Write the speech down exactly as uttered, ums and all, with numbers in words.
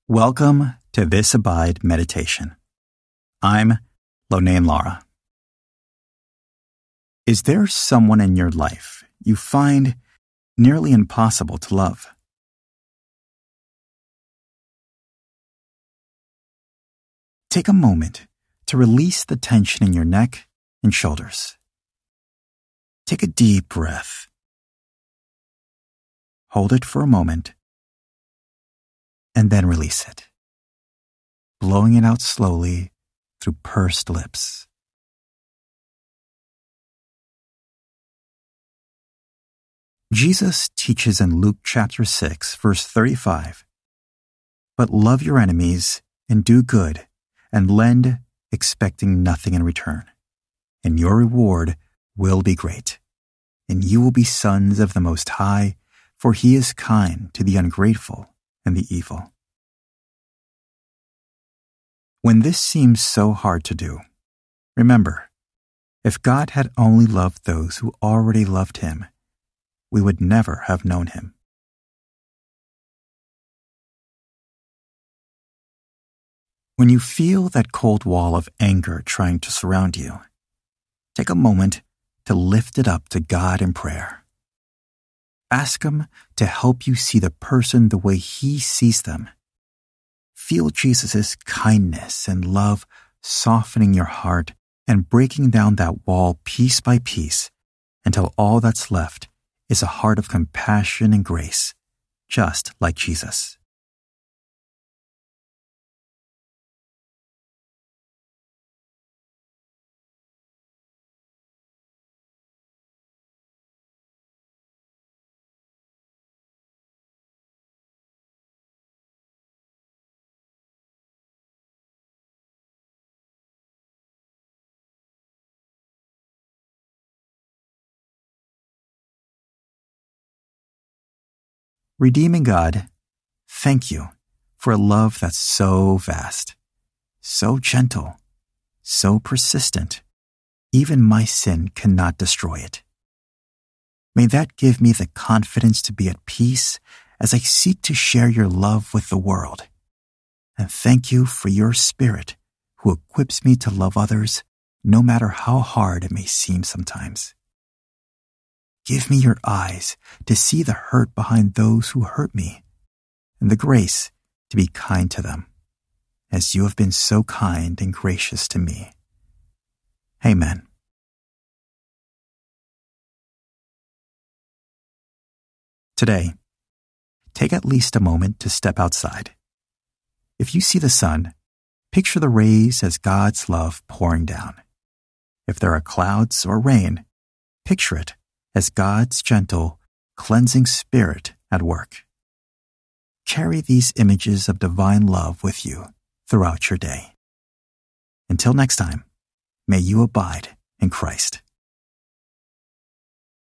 Welcome to This Abide Meditation. I'm Lonain Lara. Is there someone in your life you find nearly impossible to love? Take a moment to release the tension in your neck and shoulders. Take a deep breath. Hold it for a moment, and then release it, blowing it out slowly through pursed lips. Jesus teaches in Luke chapter six, verse thirty-five, "But love your enemies and do good and lend, expecting nothing in return, and your reward will be great, and you will be sons of the Most High, for He is kind to the ungrateful and the evil." When this seems so hard to do, remember, if God had only loved those who already loved Him, we would never have known Him. When you feel that cold wall of anger trying to surround you, take a moment to lift it up to God in prayer. Ask Him to help you see the person the way He sees them. Feel Jesus' kindness and love softening your heart and breaking down that wall piece by piece until all that's left is a heart of compassion and grace, just like Jesus. Redeeming God, thank you for a love that's so vast, so gentle, so persistent, even my sin cannot destroy it. May that give me the confidence to be at peace as I seek to share your love with the world. And thank you for your Spirit who equips me to love others no matter how hard it may seem sometimes. Give me your eyes to see the hurt behind those who hurt me, and the grace to be kind to them, as you have been so kind and gracious to me. Amen. Today, take at least a moment to step outside. If you see the sun, picture the rays as God's love pouring down. If there are clouds or rain, picture it as God's gentle, cleansing Spirit at work. Carry these images of divine love with you throughout your day. Until next time, may you abide in Christ.